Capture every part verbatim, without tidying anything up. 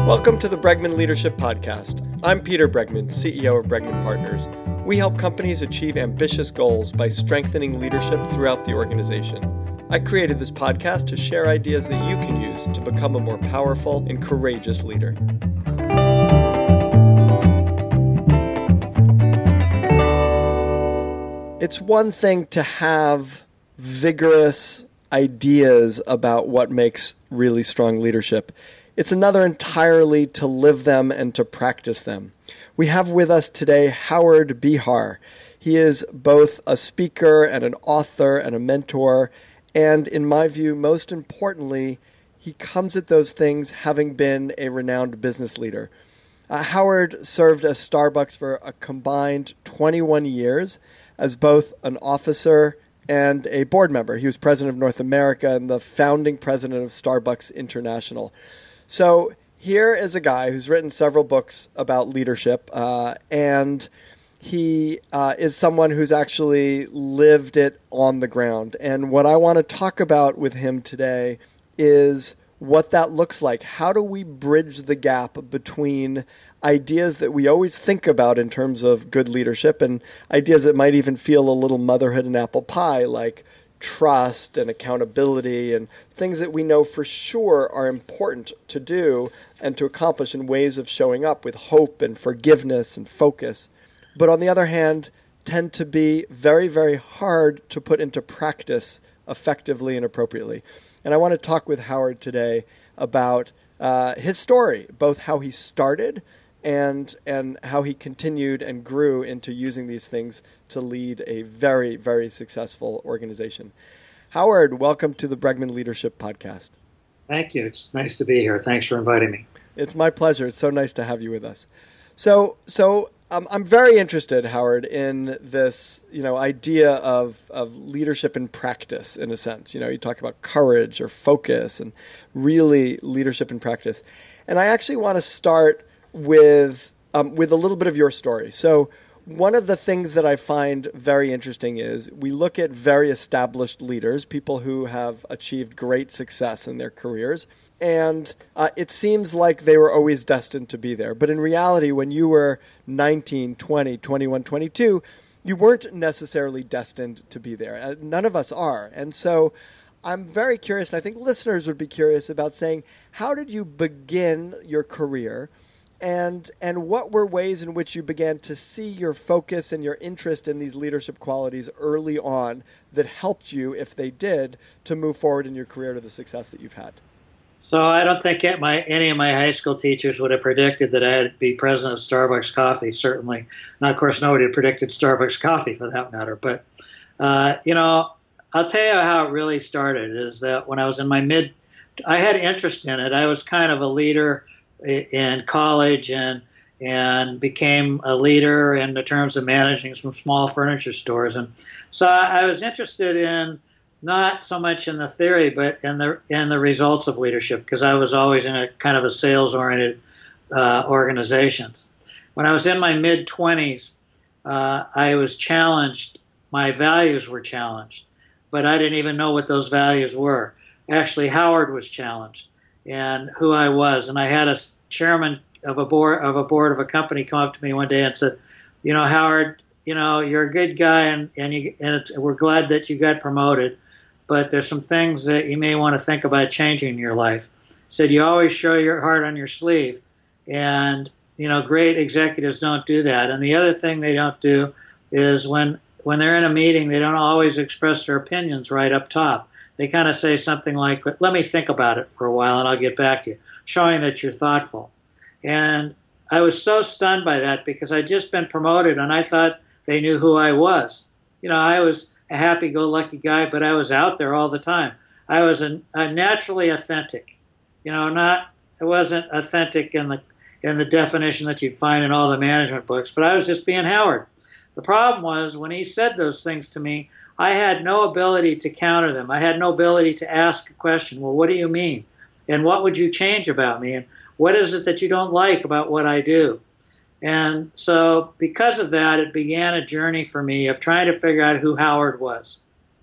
Welcome to the Bregman Leadership Podcast. I'm Peter Bregman, C E O of Bregman Partners. We help companies achieve ambitious goals by strengthening leadership throughout the organization. I created this podcast to share ideas that you can use to become a more powerful and courageous leader. It's one thing to have vigorous ideas about what makes really strong leadership. It's another entirely to live them and to practice them. We have with us today Howard Behar. He is both a speaker and an author and a mentor, and in my view, most importantly, he comes at those things having been a renowned business leader. Uh, Howard served as Starbucks for a combined twenty-one years as both an officer and a board member. He was president of North America and the founding president of Starbucks International. So here is a guy who's written several books about leadership, uh, and he uh, is someone who's actually lived it on the ground. And what I want to talk about with him today is what that looks like. How do we bridge the gap between ideas that we always think about in terms of good leadership and ideas that might even feel a little motherhood and apple pie, like trust and accountability and things that we know for sure are important to do and to accomplish in ways of showing up with hope and forgiveness and focus. But on the other hand, tend to be very, very hard to put into practice effectively and appropriately. And I want to talk with Howard today about uh, his story, both how he started and and how he continued and grew into using these things to lead a very, very successful organization. Howard, welcome to the Bregman Leadership Podcast. Thank you. It's nice to be here. Thanks for inviting me. It's my pleasure. It's so nice to have you with us. So, so um, I'm very interested, Howard, in this, you know, idea of of leadership in practice. In a sense, you know, you talk about courage or focus, and really leadership in practice. And I actually want to start with um, with a little bit of your story. So one of the things that I find very interesting is we look at very established leaders, people who have achieved great success in their careers, and uh, it seems like they were always destined to be there. But in reality, when you were nineteen, twenty, twenty-one, twenty-two, you weren't necessarily destined to be there. Uh, none of us are. And so I'm very curious, and I think listeners would be curious about saying, how did you begin your career? And and what were ways in which you began to see your focus and your interest in these leadership qualities early on that helped you, if they did, to move forward in your career to the success that you've had? So I don't think my, any of my high school teachers would have predicted that I'd be president of Starbucks Coffee, certainly. And of course, nobody had predicted Starbucks Coffee for that matter. But, uh, you know, I'll tell you how it really started is that when I was in my mid, I had interest in it. I was kind of a leader in college and and became a leader in the terms of managing some small furniture stores. And so I was interested in not so much in the theory, but in the in the results of leadership, because I was always in a kind of a sales-oriented uh, organizations. When I was in my mid-twenties, uh, I was challenged. My values were challenged, but I didn't even know what those values were. Actually, Howard was challenged and who I was. And I had a chairman of a board of a board of a company come up to me one day and said, you know, Howard, you know, you're a good guy and, and, you, and it's, we're glad that you got promoted, but there's some things that you may want to think about changing in your life. He said, you always show your heart on your sleeve. And, you know, great executives don't do that. And the other thing they don't do is when, when they're in a meeting, they don't always express their opinions right up top. They kind of say something like, let me think about it for a while and I'll get back to you, showing that you're thoughtful. And I was so stunned by that because I'd just been promoted and I thought they knew who I was. You know, I was a happy-go-lucky guy, but I was out there all the time. I was a, a naturally authentic. You know, not I wasn't authentic in the in the definition that you'd find in all the management books, but I was just being Howard. The problem was when he said those things to me, I had no ability to counter them. I had no ability to ask a question. Well, what do you mean? And what would you change about me? And what is it that you don't like about what I do? And so because of that, it began a journey for me of trying to figure out who Howard was.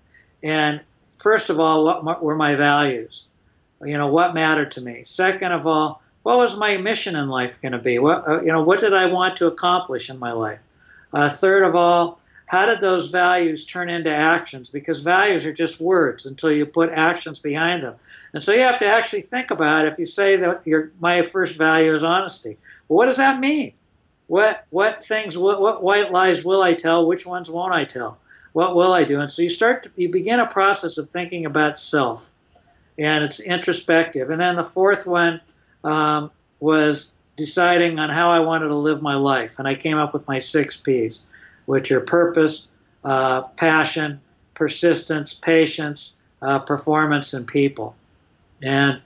And first of all, what were my values? You know, what mattered to me? Second of all, what was my mission in life going to be? What, uh, you know, what did I want to accomplish in my life? Uh, third of all, how did those values turn into actions? Because values are just words until you put actions behind them. And so you have to actually think about it. If you say that your my first value is honesty, well, what does that mean? What what things, what, what white lies will I tell? Which ones won't I tell? What will I do? And so you start to, you begin a process of thinking about self, and it's introspective. And then the fourth one um, was deciding on how I wanted to live my life, and I came up with my six P's, which are purpose, uh, passion, persistence, patience, uh, performance, and people. And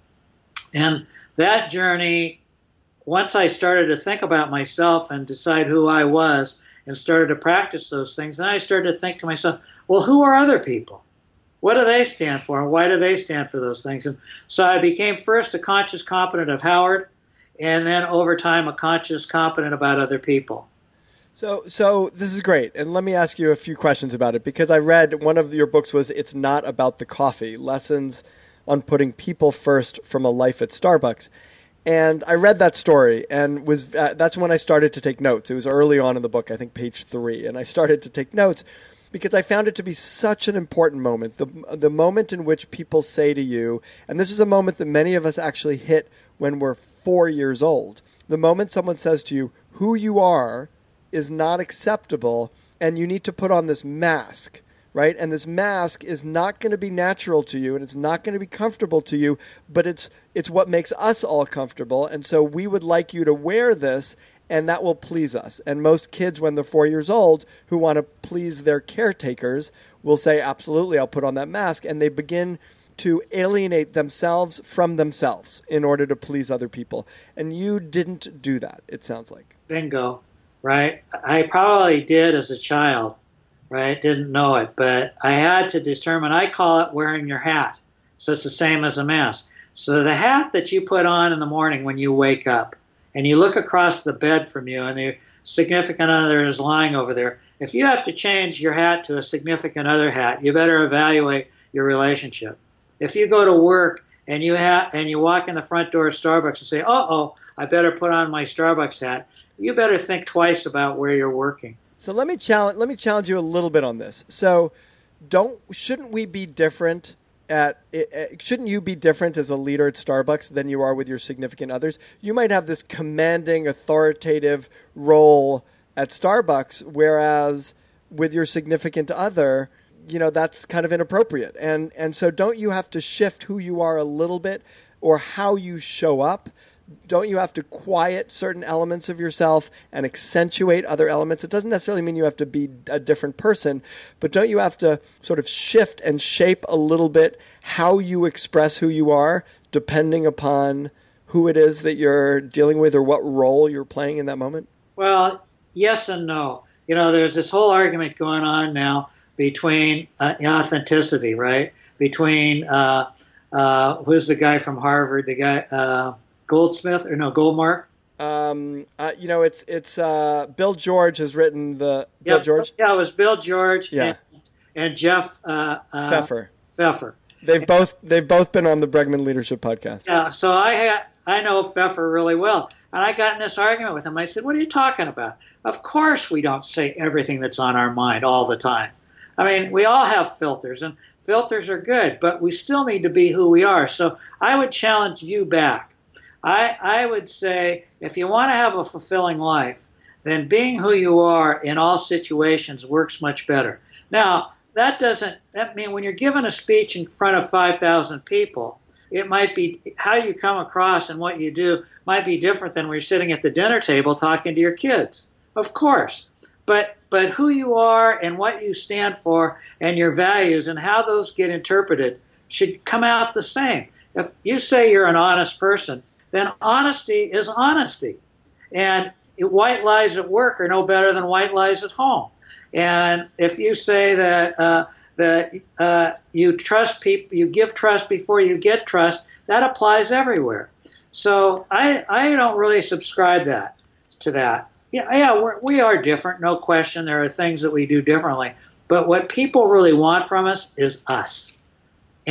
and that journey, once I started to think about myself and decide who I was and started to practice those things, then I started to think to myself, well, who are other people? What do they stand for, and why do they stand for those things? And so I became first a conscious competent of Howard, and then over time a conscious competent about other people. So, so this is great, and let me ask you a few questions about it, because I read one of your books was "It's Not About the Coffee: Lessons on Putting People First from a Life at Starbucks," and I read that story, and was uh, that's when I started to take notes. It was early on in the book, I think page three, and I started to take notes because I found it to be such an important moment, the the moment in which people say to you, and this is a moment that many of us actually hit when we're four years old. The moment someone says to you, "Who you are is not acceptable, and you need to put on this mask," right? And this mask is not going to be natural to you, and it's not going to be comfortable to you, but it's it's what makes us all comfortable, and so we would like you to wear this, and that will please us. And most kids, when they're four years old, who want to please their caretakers, will say, absolutely, I'll put on that mask, and they begin to alienate themselves from themselves in order to please other people. And you didn't do that, it sounds like. Bingo. Right? I probably did as a child, right? Didn't know it, but I had to determine, I call it wearing your hat. So it's the same as a mask. So the hat that you put on in the morning when you wake up and you look across the bed from you and your significant other is lying over there, if you have to change your hat to a significant other hat, you better evaluate your relationship. If you go to work and you ha- and you walk in the front door of Starbucks and say, uh-oh, I better put on my Starbucks hat, you better think twice about where you're working. So let me challenge let me challenge you a little bit on this. So don't shouldn't we be different at it, shouldn't you be different as a leader at Starbucks than you are with your significant others? You might have this commanding, authoritative role at Starbucks, whereas with your significant other, you know, that's kind of inappropriate. And and so don't you have to shift who you are a little bit, or how you show up? Don't you have to quiet certain elements of yourself and accentuate other elements? It doesn't necessarily mean you have to be a different person, but don't you have to sort of shift and shape a little bit how you express who you are, depending upon who it is that you're dealing with or what role you're playing in that moment? Well, yes and no. You know, there's this whole argument going on now between uh, authenticity, right? Between, uh, uh, who's the guy from Harvard, the guy... Uh, Goldsmith or no Goldmark? Um, uh, you know, it's it's uh, Bill George has written the yeah, Bill George. Yeah, it was Bill George. Yeah. and, and Jeff uh, uh, Pfeffer. Pfeffer. They've both they've both been on the Bregman Leadership Podcast. Yeah, so I had I know Pfeffer really well, and I got in this argument with him. I said, "What are you talking about? Of course, we don't say everything that's on our mind all the time. I mean, we all have filters, and filters are good, but we still need to be who we are." So I would challenge you back. I, I would say if you want to have a fulfilling life, then being who you are in all situations works much better. Now, that doesn't that mean when you're giving a speech in front of five thousand people, it might be how you come across and what you do might be different than when you're sitting at the dinner table talking to your kids. Of course. But but who you are and what you stand for and your values and how those get interpreted should come out the same. If you say you're an honest person, then honesty is honesty. And white lies at work are no better than white lies at home. And if you say that uh, that uh, you trust people, you give trust before you get trust, that applies everywhere. So I I don't really subscribe that to that. Yeah, yeah, we're, we are different, no question. There are things that we do differently. But what people really want from us is us. And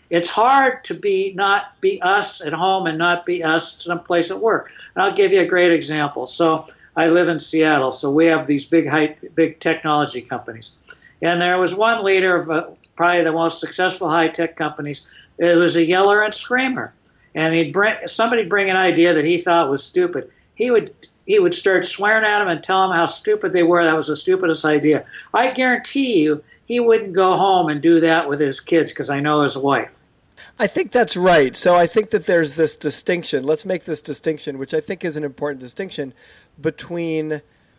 It's hard to be not be us at home and not be us someplace at work. And I'll give you a great example. So I live in Seattle, so we have these big high, big technology companies. And there was one leader of uh, probably the most successful high-tech companies. It was a yeller and screamer. And he'd bring somebody bring an idea that he thought was stupid. He would he would start swearing at them and tell them how stupid they were. That was the stupidest idea. I guarantee you he wouldn't go home and do that with his kids, because I know his wife. I think that's right. So I think that there's this distinction. Let's make this distinction, which I think is an important distinction, between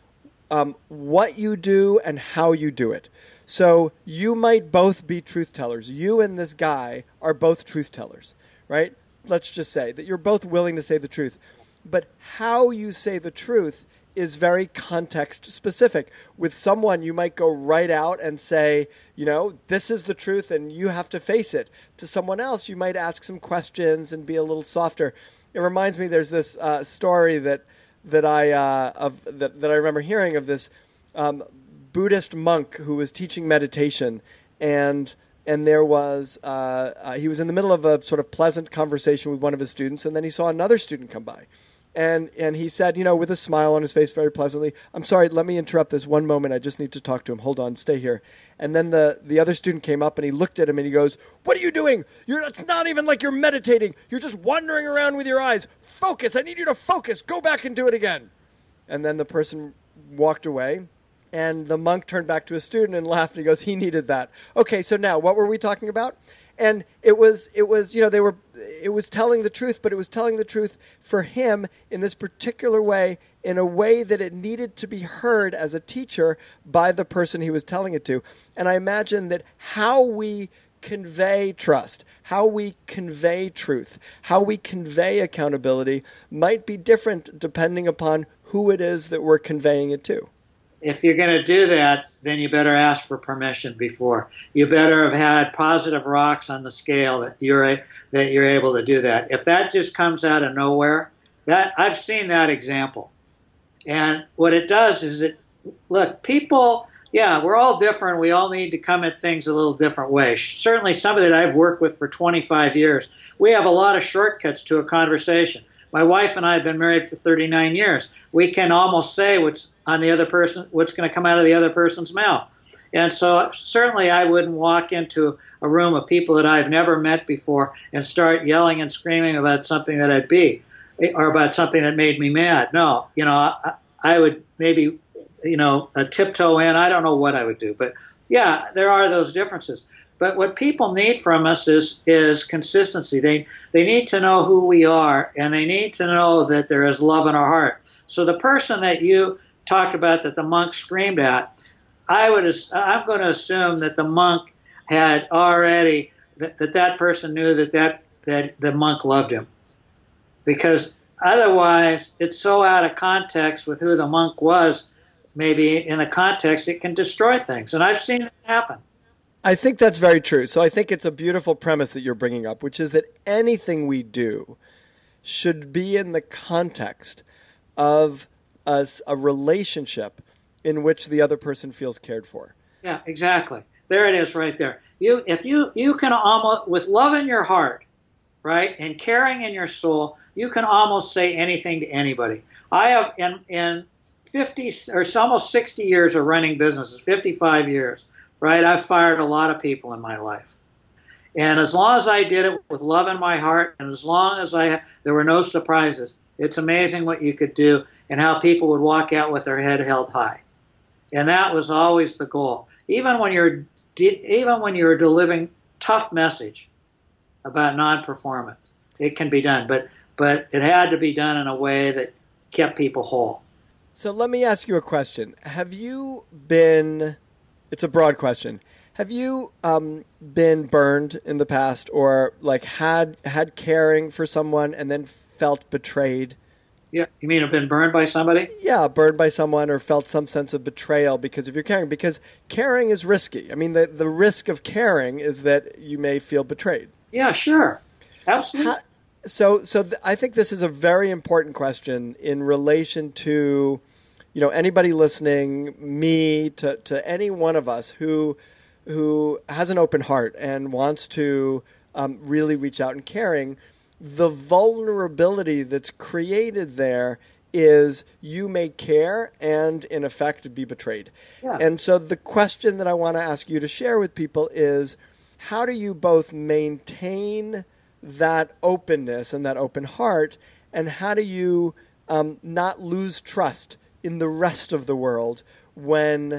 um, what you do and how you do it. So you might both be truth tellers. You and this guy are both truth tellers, right? Let's just say that you're both willing to say the truth. But how you say the truth is very context specific. With someone, you might go right out and say, you know, this is the truth and you have to face it. To someone else, you might ask some questions and be a little softer. It reminds me, there's this uh, story that that I uh, of that, that I remember hearing of this um, Buddhist monk who was teaching meditation, and and there was uh, uh, he was in the middle of a sort of pleasant conversation with one of his students, and then he saw another student come by. And and he said, you know, with a smile on his face very pleasantly, I'm sorry, let me interrupt this one moment. I just need to talk to him. Hold on, stay here. And then the, the other student came up and he looked at him and he goes, what are you doing? You're It's not even like you're meditating. You're just wandering around with your eyes. Focus. I need you to focus. Go back and do it again. And then the person walked away. And the monk turned back to his student and laughed. And he goes, he needed that. Okay, so now what were we talking about? And it was, it was, you know, they were, it was telling the truth, but it was telling the truth for him in this particular way, in a way that it needed to be heard as a teacher by the person he was telling it to. And I imagine that how we convey trust, how we convey truth, how we convey accountability might be different depending upon who it is that we're conveying it to. If you're going to do that, then you better ask for permission before. You better have had positive rocks on the scale that you're that you're able to do that. If that just comes out of nowhere, that I've seen that example. And what it does is it look, people, yeah, we're all different. We all need to come at things a little different way. Certainly somebody that I've worked with for twenty-five years, we have a lot of shortcuts to a conversation. My wife and I have been married for thirty-nine years. We can almost say what's on the other person, what's going to come out of the other person's mouth. And so certainly I wouldn't walk into a room of people that I've never met before and start yelling and screaming about something that I'd be, or about something that made me mad. No, you know, I, I would maybe, you know, a tiptoe in. I don't know what I would do. But yeah, there are those differences. But what people need from us is is consistency. They they need to know who we are, and they need to know that there is love in our heart. So the person that you talked about that the monk screamed at, I would I'm going to assume that the monk had already that that, that person knew that, that that the monk loved him, because otherwise it's so out of context with who the monk was. Maybe in the context it can destroy things, and I've seen it happen. I think that's very true. So I think it's a beautiful premise that you're bringing up, which is that anything we do should be in the context of a, a relationship in which the other person feels cared for. Yeah, exactly. There it is right there. You, if you, you can almost, with love in your heart, right, and caring in your soul, you can almost say anything to anybody. I have, in, in fifty or almost sixty years of running businesses, fifty-five years, right? I've fired a lot of people in my life. And as long as I did it with love in my heart, and as long as I there were no surprises, it's amazing what you could do and how people would walk out with their head held high. And that was always the goal. Even when you're even when you're delivering tough message about non-performance, it can be done. But but it had to be done in a way that kept people whole. So let me ask you a question. Have you been It's a broad question. Have you um, been burned in the past, or like had had caring for someone and then felt betrayed? Yeah, you mean have been burned by somebody? Yeah, burned by someone, or felt some sense of betrayal because of your caring. Because caring is risky. I mean, the the risk of caring is that you may feel betrayed. Yeah, sure, absolutely. How, so, so th- I think this is a very important question in relation to, you know, anybody listening, me, to, to any one of us who who has an open heart and wants to um, really reach out and caring, the vulnerability that's created there is you may care and, in effect, be betrayed. Yeah. And so the question that I want to ask you to share with people is, how do you both maintain that openness and that open heart, and how do you um, not lose trust in the rest of the world when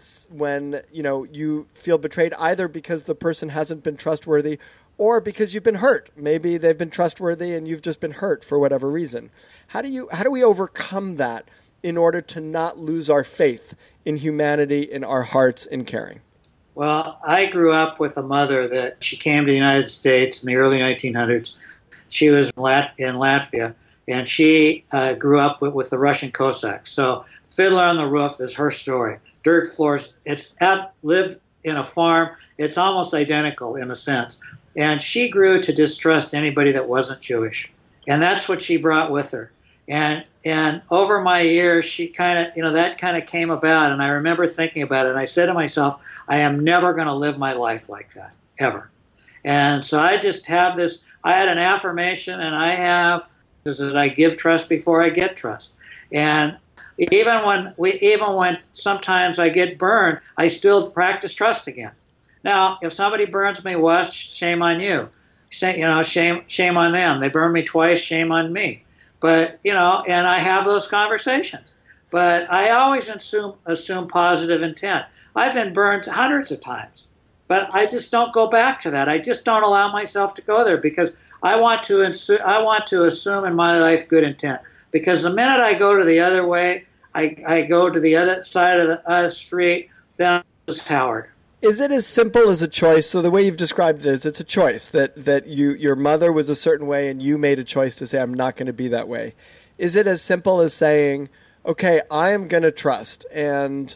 when you know you feel betrayed, either because the person hasn't been trustworthy or because you've been hurt? Maybe they've been trustworthy and you've just been hurt for whatever reason. How do you how do we overcome that in order to not lose our faith in humanity, in our hearts, in caring? Well, I grew up with a mother that she came to the United States in the early nineteen hundreds. She was in, Lat- in Latvia, and she uh, grew up with, with the Russian Cossacks. So Fiddler on the Roof is her story. Dirt floors. It's at, lived in a farm. It's almost identical in a sense. And she grew to distrust anybody that wasn't Jewish. And that's what she brought with her. And and over my years, she kind of, you know, that kind of came about. And I remember thinking about it. And I said to myself, I am never going to live my life like that, ever. And so I just have this, I had an affirmation, and I have, is that I give trust before I get trust. And even when we, even when sometimes I get burned, I still practice trust again. Now, if somebody burns me once, shame on you. Say, you know, shame, shame on them. They burn me twice, shame on me. But, you know, and I have those conversations. But I always assume, assume positive intent. I've been burned hundreds of times, but I just don't go back to that. I just don't allow myself to go there, because I want to insu- I want to assume in my life good intent. Because the minute I go to the other way, I, I go to the other side of the uh, street, then I'm Howard. Is it as simple as a choice? So the way you've described it is, it's a choice that, that you your mother was a certain way and you made a choice to say, I'm not going to be that way. Is it as simple as saying, okay, I am going to trust, and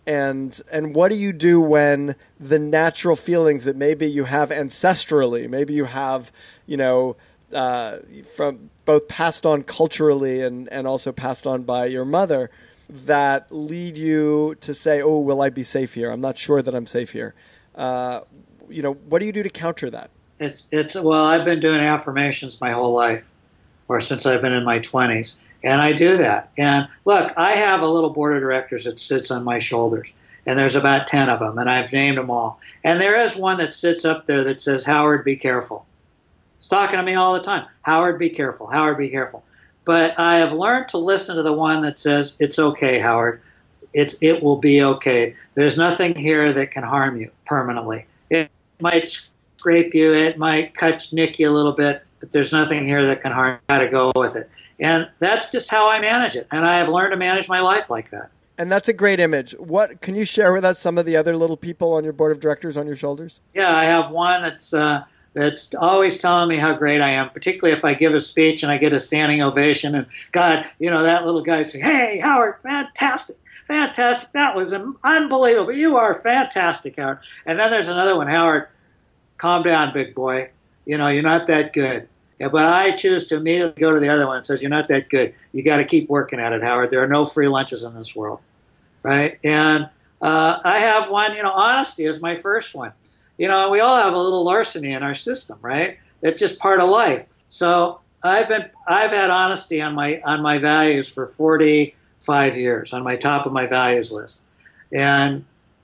and and what do you do when the natural feelings that maybe you have ancestrally, maybe you have, you know, uh, from both passed on culturally and, and also passed on by your mother, that lead you to say, oh, will I be safe here? I'm not sure that I'm safe here. Uh, you know, what do you do to counter that? It's, it's, well, I've been doing affirmations my whole life, or since I've been in my twenties. And I do that. And look, I have a little board of directors that sits on my shoulders, and there's about ten of them, and I've named them all. And there is one that sits up there that says, Howard, be careful. It's talking to me all the time. Howard, be careful. Howard, be careful. But I have learned to listen to the one that says, it's okay, Howard. It's, it will be okay. There's nothing here that can harm you permanently. It might scrape you. It might cut, nick you a little bit, but there's nothing here that can harm you. Got to go with it. And that's just how I manage it. And I have learned to manage my life like that. And that's a great image. What can you share with us some of the other little people on your board of directors on your shoulders? Yeah, I have one that's uh, that's always telling me how great I am, particularly if I give a speech and I get a standing ovation. And God, you know, that little guy saying, hey, Howard, fantastic, fantastic. That was unbelievable. You are fantastic, Howard. And then there's another one, Howard, calm down, big boy. You know, you're not that good. Yeah, but I choose to immediately go to the other one and says, you're not that good. You got to keep working at it, Howard. There are no free lunches in this world, right? And uh, I have one, you know, honesty is my first one. You know, we all have a little larceny in our system, right? It's just part of life. So I've been, I've had honesty on my on my values for forty-five years, on my top of my values list. And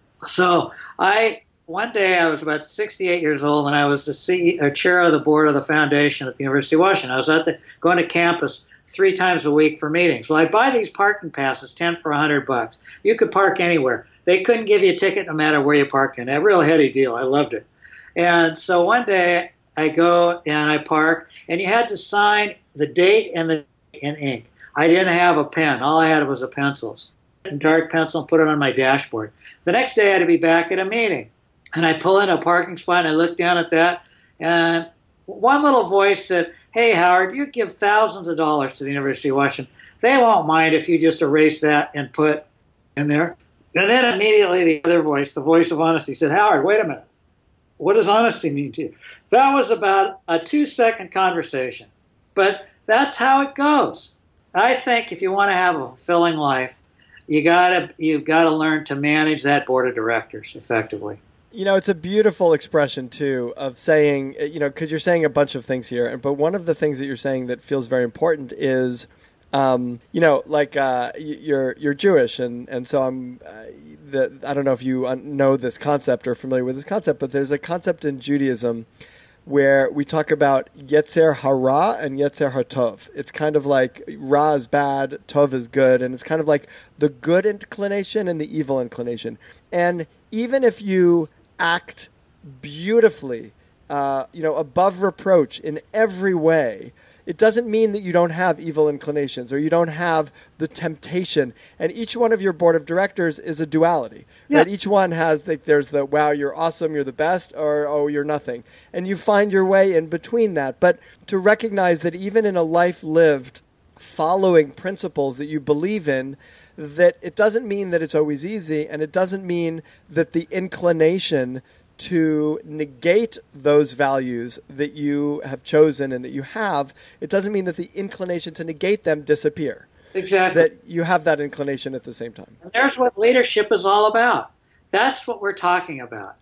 so I. One day I was about sixty-eight years old, and I was the C E O, chair of the board of the foundation at the University of Washington. I was at the, going to campus three times a week for meetings. Well, I buy these parking passes, ten for a hundred bucks. You could park anywhere. They couldn't give you a ticket no matter where you parked in. A real heady deal. I loved it. And so one day I go and I park, and you had to sign the date and the in ink. I didn't have a pen. All I had was a pencil, a dark pencil, and put it on my dashboard. The next day I had to be back at a meeting. And I pull in a parking spot, and I look down at that, and one little voice said, hey, Howard, you give thousands of dollars to the University of Washington. They won't mind if you just erase that and put in there. And then immediately the other voice, the voice of honesty, said, Howard, wait a minute. What does honesty mean to you? That was about a two-second conversation. But that's how it goes. I think if you want to have a fulfilling life, you gotta, you've got to learn to manage that board of directors effectively. You know, it's a beautiful expression, too, of saying, you know, because you're saying a bunch of things here. But one of the things that you're saying that feels very important is, um, you know, like uh, you're you're Jewish. And, and so I'm, uh, the, I don't know if you know this concept or familiar with this concept, but there's a concept in Judaism where we talk about Yetzer Hara and Yetzer HaTov. It's kind of like Ra is bad, Tov is good, and it's kind of like the good inclination and the evil inclination. And even if you act beautifully, uh, you know, above reproach in every way, it doesn't mean that you don't have evil inclinations or you don't have the temptation. And each one of your board of directors is a duality. Yeah. Right? Each one has, like, there's the, wow, you're awesome, you're the best, or, oh, you're nothing. And you find your way in between that. But to recognize that even in a life lived following principles that you believe in, that it doesn't mean that it's always easy, and it doesn't mean that the inclination to negate those values that you have chosen and that you have, it doesn't mean that the inclination to negate them disappear. Exactly. That you have that inclination at the same time. And there's what leadership is all about. That's what we're talking about,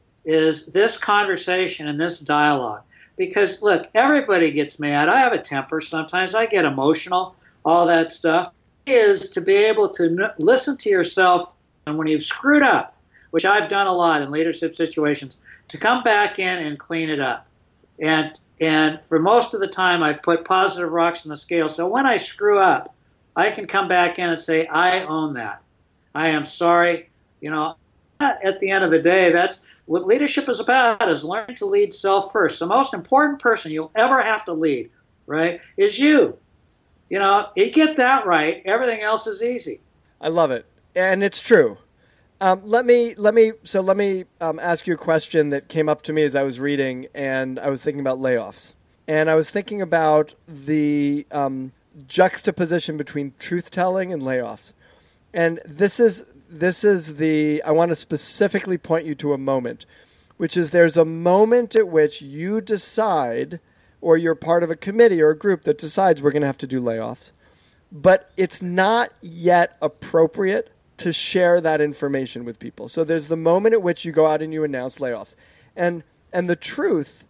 is this conversation and this dialogue. Because, look, everybody gets mad. I have a temper sometimes. I get emotional, all that stuff. Is to be able to n- listen to yourself, and when you've screwed up, which I've done a lot in leadership situations, to come back in and clean it up. And and for most of the time, I put positive rocks in the scale. So when I screw up, I can come back in and say, I own that. I am sorry. You know, at the end of the day, that's what leadership is about, is learning to lead self first. The most important person you'll ever have to lead, right, is you. You know, you get that right, everything else is easy. I love it, and it's true. Um, let me let me so let me um, ask you a question that came up to me as I was reading, and I was thinking about layoffs, and I was thinking about the um, juxtaposition between truth telling and layoffs, and this is this is the I want to specifically point you to a moment, which is there's a moment at which you decide, or you're part of a committee or a group that decides we're going to have to do layoffs, but it's not yet appropriate to share that information with people. So there's the moment at which you go out and you announce layoffs. And and the truth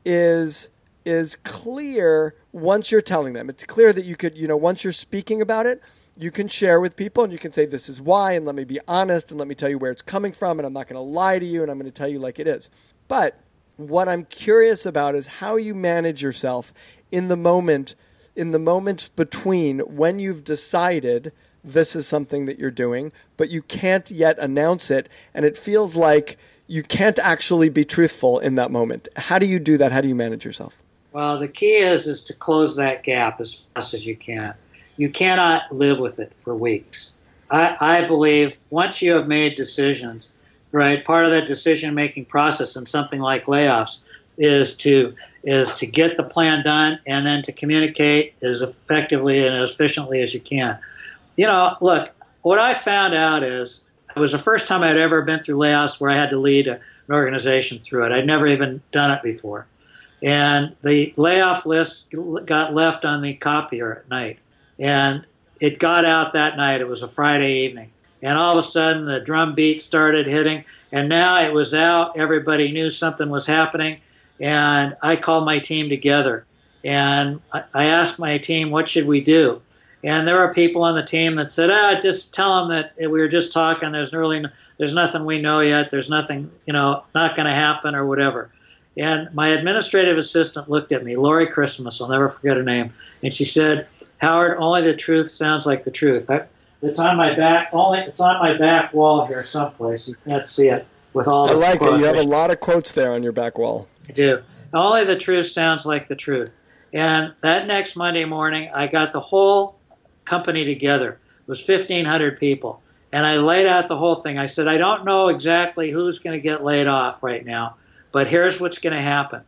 is is clear once you're telling them. It's clear that you could, you know, once you're speaking about it, you can share with people and you can say, this is why, and let me be honest, and let me tell you where it's coming from, and I'm not going to lie to you, and I'm going to tell you like it is. But what I'm curious about is how you manage yourself in the moment, in the moment between when you've decided this is something that you're doing, but you can't yet announce it, and it feels like you can't actually be truthful in that moment. How do you do that? How do you manage yourself? Well, the key is is to close that gap as fast as you can. You cannot live with it for weeks. I, I believe once you have made decisions, right, part of that decision-making process in something like layoffs is to is to get the plan done and then to communicate as effectively and as efficiently as you can. You know, look, what I found out is it was the first time I'd ever been through layoffs where I had to lead a, an organization through it. I'd never even done it before. And the layoff list got left on the copier at night. And it got out that night. It was a Friday evening. And all of a sudden, the drum beat started hitting. And now it was out. Everybody knew something was happening. And I called my team together. And I asked my team, what should we do? And there were people on the team that said, ah, just tell them that we were just talking. There's really, there's nothing we know yet. There's nothing, you know, not going to happen or whatever. And my administrative assistant looked at me, Lori Christmas, I'll never forget her name. And she said, Howard, only the truth sounds like the truth. I, it's on my back, only it's on my back wall here someplace. You can't see it with all I the like quotes. it. You have a lot of quotes there on your back wall. I do. Only the truth sounds like the truth. And that next Monday morning, I got the whole company together. It was fifteen hundred people. And I laid out the whole thing. I said, I don't know exactly who's going to get laid off right now, but here's what's going to happen.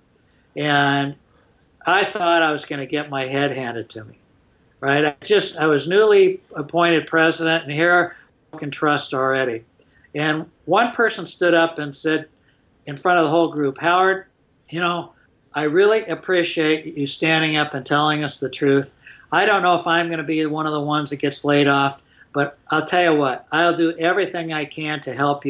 And I thought I was going to get my head handed to me. Right? I just, I was newly appointed president, and here I can trust already. And one person stood up and said in front of the whole group, Howard, you know, I really appreciate you standing up and telling us the truth. I don't know if I'm going to be one of the ones that gets laid off, but I'll tell you what, I'll do everything I can to help you.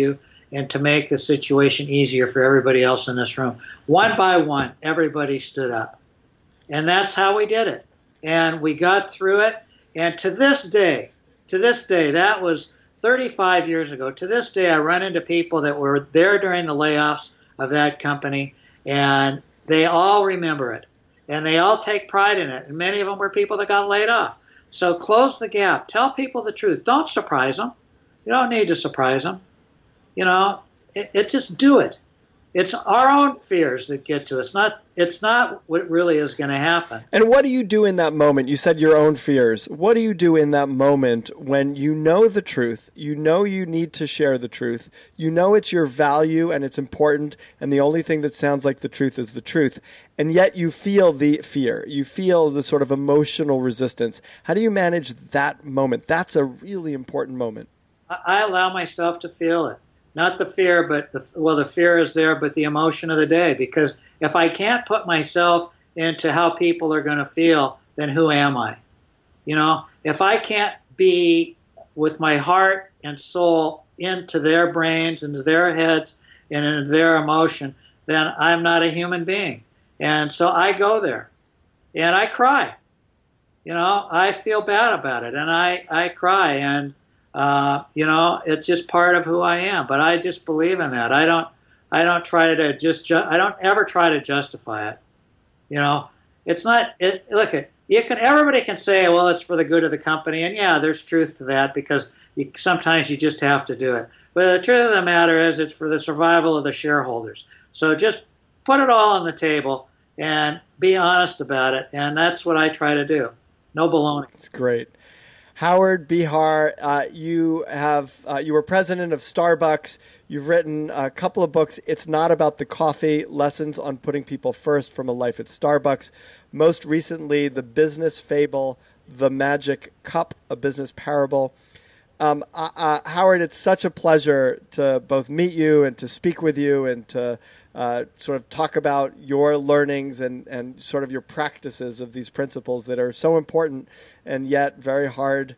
and to make the situation easier for everybody else in this room. One by one, everybody stood up. And that's how we did it. And we got through it. And to this day, to this day, that was thirty-five years ago. To this day, I run into people that were there during the layoffs of that company, and they all remember it. And they all take pride in it. And many of them were people that got laid off. So close the gap. Tell people the truth. Don't surprise them. You don't need to surprise them. You know, it, it just do it. It's our own fears that get to us. Not, it's not what really is going to happen. And what do you do in that moment? You said your own fears. What do you do in that moment when you know the truth, you know you need to share the truth, you know it's your value and it's important, and the only thing that sounds like the truth is the truth, and yet you feel the fear, you feel the sort of emotional resistance? How do you manage that moment? That's a really important moment. I allow myself to feel it. Not the fear, but the, well, the fear is there, but the emotion of the day. Because if I can't put myself into how people are going to feel, then who am I? You know, if I can't be with my heart and soul into their brains, into their heads, and into their emotion, then I'm not a human being. And so I go there, and I cry. You know, I feel bad about it, and I, I cry, and Uh, you know, it's just part of who I am. But I just believe in that. I don't, I don't try to just, ju- I don't ever try to justify it. You know, it's not. It, look, it, you can. Everybody can say, well, it's for the good of the company, and yeah, there's truth to that because you, sometimes you just have to do it. But the truth of the matter is, it's for the survival of the shareholders. So just put it all on the table and be honest about it, and that's what I try to do. No baloney. It's great. Howard Behar, uh, you have uh, you were president of Starbucks. You've written a couple of books. It's not about the coffee, lessons on putting people first from a life at Starbucks. Most recently, the business fable, The Magic Cup, a business parable. Um, uh, uh, Howard, it's such a pleasure to both meet you and to speak with you and to uh, sort of talk about your learnings and, and sort of your practices of these principles that are so important and yet very hard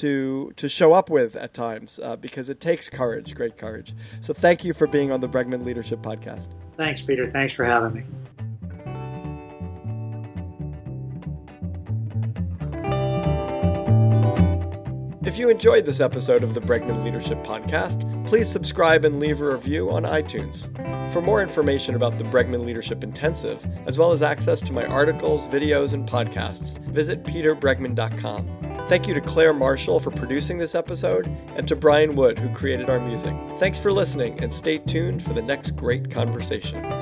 to to show up with at times uh, because it takes courage, great courage. So thank you for being on the Bregman Leadership Podcast. Thanks, Peter. Thanks for having me. If you enjoyed this episode of the Bregman Leadership Podcast, please subscribe and leave a review on iTunes. For more information about the Bregman Leadership Intensive, as well as access to my articles, videos, and podcasts, visit peter bregman dot com. Thank you to Claire Marshall for producing this episode, and to Brian Wood, who created our music. Thanks for listening, and stay tuned for the next great conversation.